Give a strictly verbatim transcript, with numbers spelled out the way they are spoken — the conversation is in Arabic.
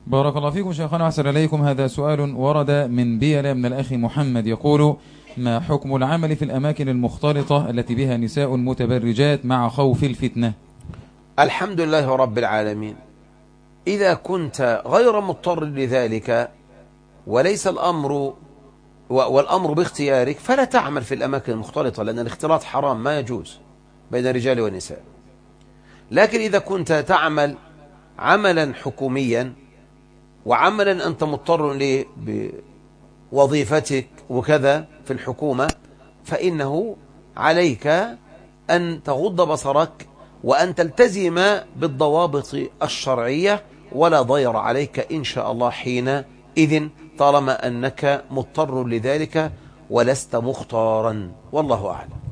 بارك الله فيكم شيخنا وأحسن إليكم. هذا سؤال ورد من بيلة من الأخ محمد يقول: ما حكم العمل في الأماكن المختلطة التي بها نساء متبرجات مع خوف الفتنة؟ الحمد لله رب العالمين. إذا كنت غير مضطر لذلك وليس الأمر والأمر باختيارك فلا تعمل في الأماكن المختلطة، لأن الاختلاط حرام ما يجوز بين الرجال والنساء. لكن إذا كنت تعمل عملا حكوميا وعملا أنت مضطر له بوظيفتك وكذا في الحكومة، فإنه عليك أن تغض بصرك وأن تلتزم بالضوابط الشرعية، ولا ضير عليك إن شاء الله حينئذ طالما أنك مضطر لذلك ولست مختارا، والله أعلم.